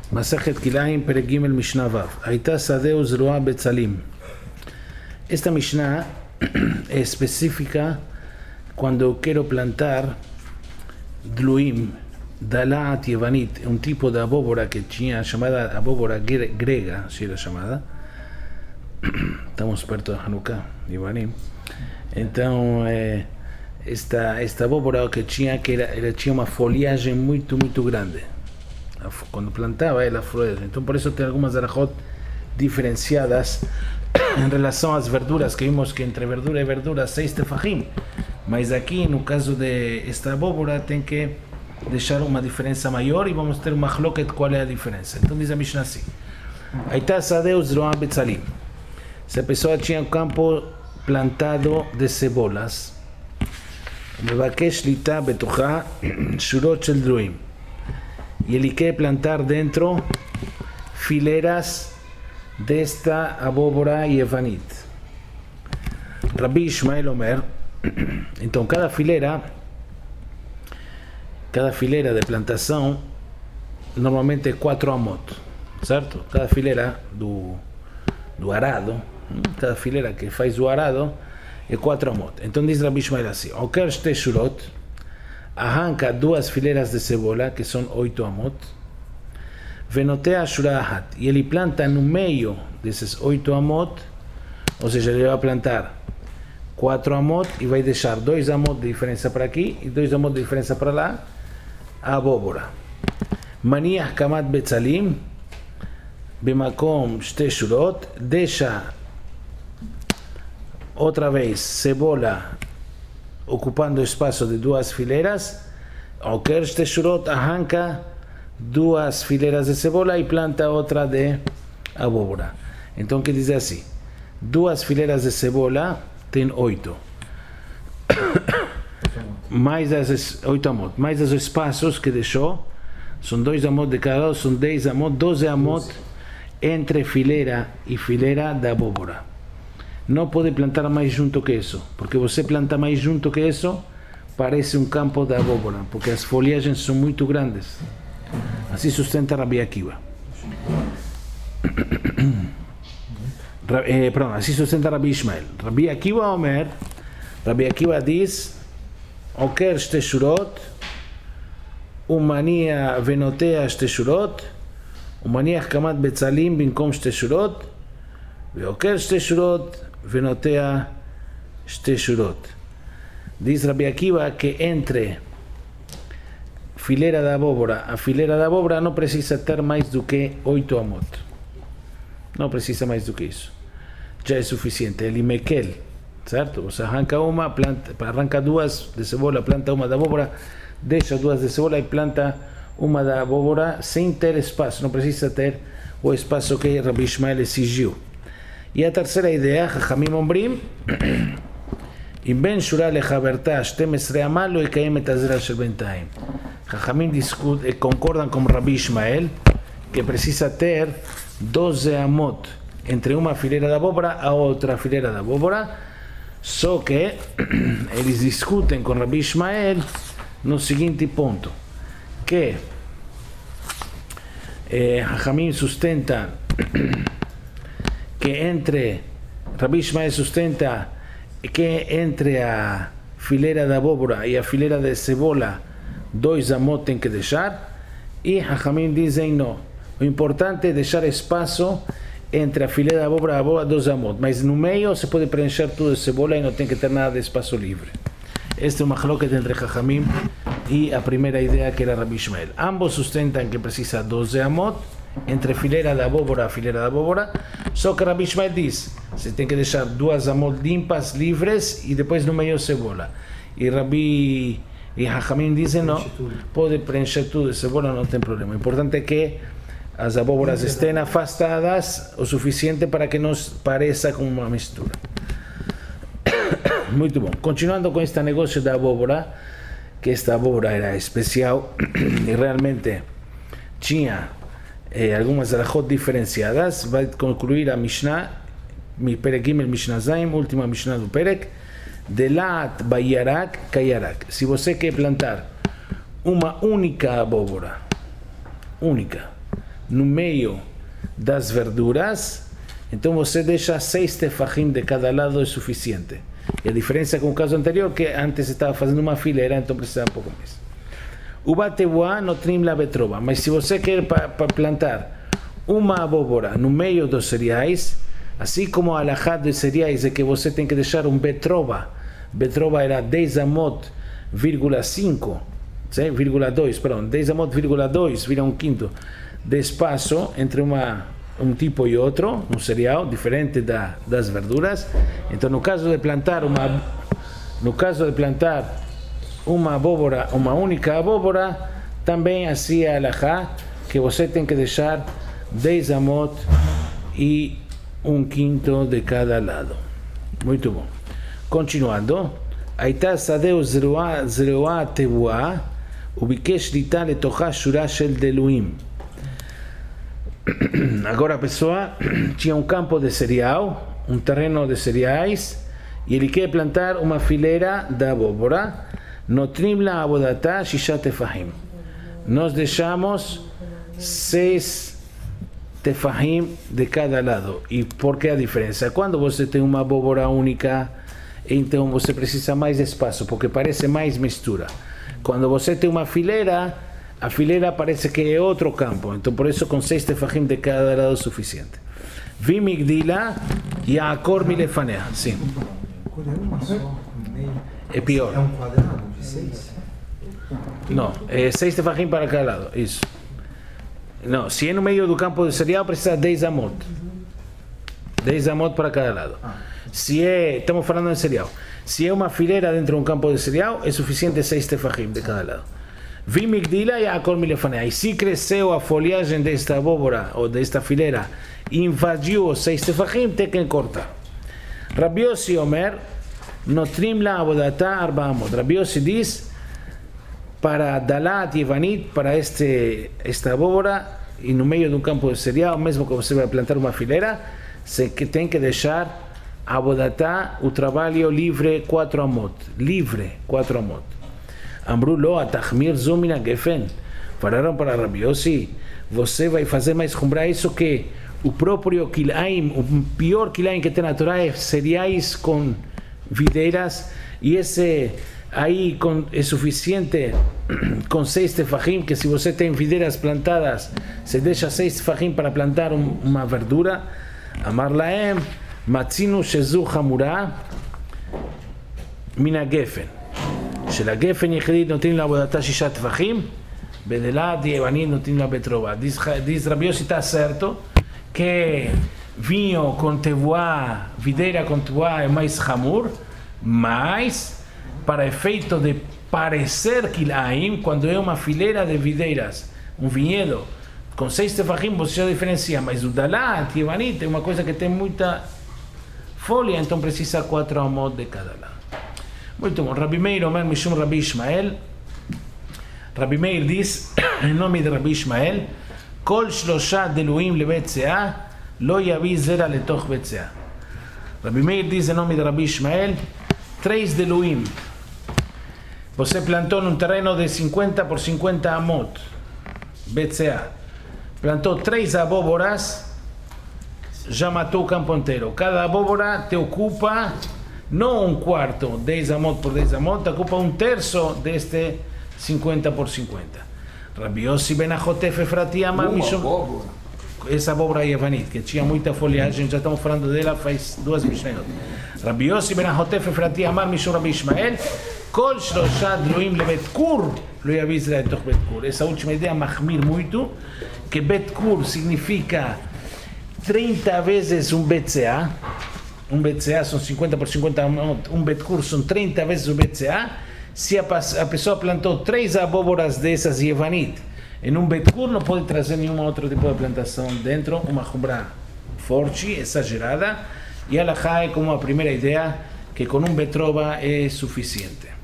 Masajet Kilaim, Perek Gimel, Mishnah Vav. Aita Sadeu Zroa Betzalim. Esta Mishnah es específica cuando quiero plantar Dluim, Dalat Yevanit, un tipo de abóbora que tinha llamada abóbora grega, si era llamada. Estamos perto de Hanukkah, Yevanim. Entonces, esta abóbora que tinha uma folhagem muito grande. Quando plantava ela floresce. Então por isso tem algumas alahot diferenciadas em relação às verduras, que vimos que entre verdura e verdura 6 tefahim, mas aqui no caso de esta abóbora tem que deixar uma diferença maior e vamos ter uma hloket qual é a diferença. Então diz a Mishnah assim: Aita sadeu zroa betzalim. Se a pessoa tinha um campo plantado de cebolas, mevakesh lita betocha shurot shel druim, e ele quer plantar dentro fileiras desta abóbora yevanit. Rabbi Ishmael Omer, então cada fileira de plantação normalmente é 4 amot, certo? Cada fileira do arado, cada fileira que faz o arado é 4 amot. Então diz Rabbi Ishmael assim: Oker shte shurot, arranca 2 fileiras de cebola, que são 8 amot, venotea shura ahat, e ele planta no meio desses 8 amot, ou seja, ele vai plantar 4 amot e vai deixar 2 amot de diferença para aqui e 2 amot de diferença para lá, a abóbora. Maniach kamat betzalim, bemakom shte shurot, deixa outra vez cebola ocupando o espaço de 2 fileiras. Oker shte shurot, arranca 2 fileiras de cebola e planta outra de abóbora. Então que diz assim: 2 fileiras de cebola tem 8 mais as 8 amot, mais os espaços que deixou, são 2 amot de cada lado, são 10 amot, 12 amot entre fileira e fileira da abóbora. Não pode plantar mais junto que isso, porque você planta mais junto que isso, parece um campo de abóbora, porque as folhagens são muito grandes. Assim sustenta Rabbi Akiva. Perdão, assim sustenta Rabbi Ishmael. Rabbi Akiva Omer, Rabbi Akiva diz: Oker shte shurot, umania venotea shte shurot, umaniach kamat betzalim binkom shte shurot, veoker shte shurot, venotea shte shurot. Diz Rabbi Akiva que entre fileira da abóbora a fileira da abóbora não precisa ter mais do que 8 amot. Não precisa mais do que isso. Já é suficiente. Ele mequel, certo? Você arranca uma, planta, arranca 2 de cebola, planta uma da abóbora, deixa 2 de cebola e planta uma da abóbora sem ter espaço. Não precisa ter o espaço que Rabbi Ishmael exigiu. E a terceira ideia, Chachamim Ombrim, אם בין שורה לחברתה 12 אמה לא יקיים את הזרע של בינתיים. Chachamim concordam com Rabbi Ishmael que precisa ter 12 amot entre uma fileira da abóbora a outra fileira da abóbora, só que eles discutem com Rabbi Ishmael no seguinte ponto, que Chachamim sustenta que entre Rabbi Ishmael sustenta que entre a fileira da abóbora e a fileira de cebola 2 amot tem que deixar, e Chachamim dizem não, o importante é deixar espaço entre a fileira da abóbora e a abóbora 2 amot, mas no meio se pode preencher tudo de cebola e não tem que ter nada de espaço livre. Este é uma hloket entre Chachamim e a primeira ideia que era Rabbi Ishmael. Ambos sustentam que precisa 12 amot entre fileira da abóbora a fileira da abóbora, só que Rabbi Ishmael diz: você tem que deixar 2 amot limpas, livres, e depois no meio cebola. E Chachamim dizem não, pode preencher tudo de cebola, não tem problema. O importante é que as abóboras estejam afastadas o suficiente para que não pareça como uma mistura. Muito bom. Continuando com este negócio da abóbora, que esta abóbora era especial e realmente tinha algumas alahot diferenciadas. Vai concluir a Mishnah, Perek Gimel Mishnah Zaim, última Mishnah do Perek, Delat Bayarak Kayarak. Se você quer plantar uma única abóbora, única, no meio das verduras, então você deixa 6 tefahim de cada lado, é suficiente. E a diferença com o caso anterior, que antes estava fazendo uma fileira, então precisava um pouco mais. Uva tebuá notrim la betroba, mas se você quer plantar uma abóbora no meio dos cereais, assim como a alahá de cereais é que você tem que deixar um betroba era 10 amot, 5, 0,2, perdão, 10 amot, 2, vira um quinto de espaço entre um tipo e outro, um cereal diferente das verduras. Então no caso de plantar uma abóbora, uma única abóbora, também assim é a alahá, que você tem que deixar 10 amot e um quinto de cada lado. Muito bom. Continuando, הייתה שדהו זרועה תבואה וביקש ליטה לתוכה שורה של דלויים. Agora a pessoa tinha um campo de cereal, um terreno de cereais, e ele quer plantar uma fileira da abóbora. Notrim la abodatá shisha tefahim. Nós deixamos 6 tefahim de cada lado. E por que a diferença? Quando você tem uma abóbora única, então você precisa mais espaço, porque parece mais mistura. Quando você tem uma fileira, a fileira parece que é outro campo, então por isso com 6 tefahim de cada lado é suficiente. Vimigdila e a cor milefanea. Sim. É pior. É um quadrado de 6? Não, é 6 tefahim para cada lado, isso. Não, se é no meio do campo de cereal, precisa 10 amot. 10 amot para cada lado. Se é, estamos falando de cereal. Se é uma fileira dentro de um campo de cereal, é suficiente 6 tefahim de cada lado. Vimigdila e a cor milefanea. E se cresceu a folhagem desta abóbora ou desta fileira, invadiu os 6 tefahim, tem que cortar. Rabbi Yossi Omer, notrim la abodatá arba amot. Rabbi Yossi diz, para Dalat e Evanit, para esta abóbora, e no meio de um campo de cereal, mesmo que você vai plantar uma fileira, você tem que deixar abodatá, o trabalho livre 4 amot. Livre 4 amot. Amru lo atachmir zumina gefen. Falaram para Rabbi Yossi, você vai fazer mais cumbrar isso que o próprio kilaim, o pior kilaim que tem na Torá é cereais com videiras, e esse aí é suficiente com 6 tefahim, que se você tem videiras plantadas, você deixa 6 tefahim para plantar uma verdura. Amar laem, matzinu shezu hamura mina gefen. שלגפן יחידית נותנים לעבודתה 6 טפחים, בדלת יוונית נותנים לה בטרובה. Diz Rabbi Yossi, está certo que vinho com tebuá, videira com tebuá é mais hamur, mas para efeito de parecer kilaim, quando é uma fileira de videiras, um vinhedo com 6 tefahim, você já diferencia, mas o dalat, Yevanit, é uma coisa que tem muita folha, então precisa 4 amot de cada lado. Muito bom. Rabbi Meir Omer Mishum Rabbi Ishmael. Rabbi Meir diz, em nome de Rabbi Ishmael, Kol shlosha deluim lebet seah, lo yavi zera letoch bet seah. Rabbi Meir diz, em nome de Rabbi Ishmael, 3 deluim. Você plantou num terreno de 50 por 50 amot, bet seah. Plantou 3 abóboras, já matou o campo inteiro. Cada abóbora te ocupa não um quarto, 10 amot por 10 amot, te ocupa um terço deste 50 por 50. Rabbi Yossi ben Achotef Efrati Amar Mishum. Essa abóbora Yevanit, que tinha muita folhagem, já estamos falando dela faz 2 Mishnayot. Rabbi Yossi ben Achotef Efrati Amar Mishum Rabbi Ishmael, Kol shlosha dluim lebet kur, lo yaviz letoch bet kur. Essa última ideia mahmir muito, que bet kur significa 30 vezes um BCA. Um BCA são 50 por 50, um betkur são 30 vezes o BCA. Se a pessoa plantou 3 abóboras dessas Yevanit em um betkur, não pode trazer nenhum outro tipo de plantação dentro, uma chumbra forte, exagerada, e a alahá é como a primeira ideia, que com um betroba é suficiente.